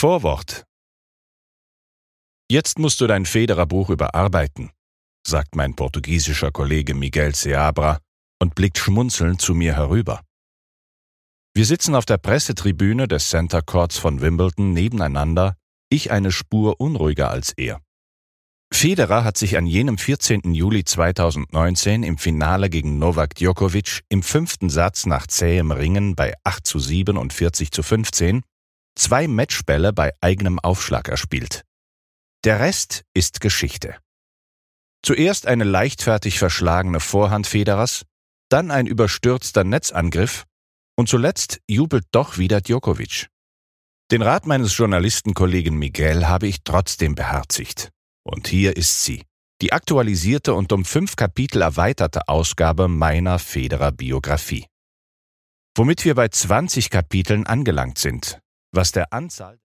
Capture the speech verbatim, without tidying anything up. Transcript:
Vorwort. Jetzt musst du dein Federer-Buch überarbeiten, sagt mein portugiesischer Kollege Miguel Seabra und blickt schmunzelnd zu mir herüber. Wir sitzen auf der Pressetribüne des Center Courts von Wimbledon nebeneinander, ich eine Spur unruhiger als er. Federer hat sich an jenem vierzehnten Juli zweitausendneunzehn im Finale gegen Novak Djokovic im fünften Satz nach zähem Ringen bei acht zu sieben und vierzig zu fünfzehn zwei Matchbälle bei eigenem Aufschlag erspielt. Der Rest ist Geschichte. Zuerst eine leichtfertig verschlagene Vorhand Federers, dann ein überstürzter Netzangriff und zuletzt jubelt doch wieder Djokovic. Den Rat meines Journalistenkollegen Miguel habe ich trotzdem beherzigt. Und hier ist sie, die aktualisierte und um fünf Kapitel erweiterte Ausgabe meiner Federer-Biografie. Womit wir bei zwanzig Kapiteln angelangt sind, was der Anzahl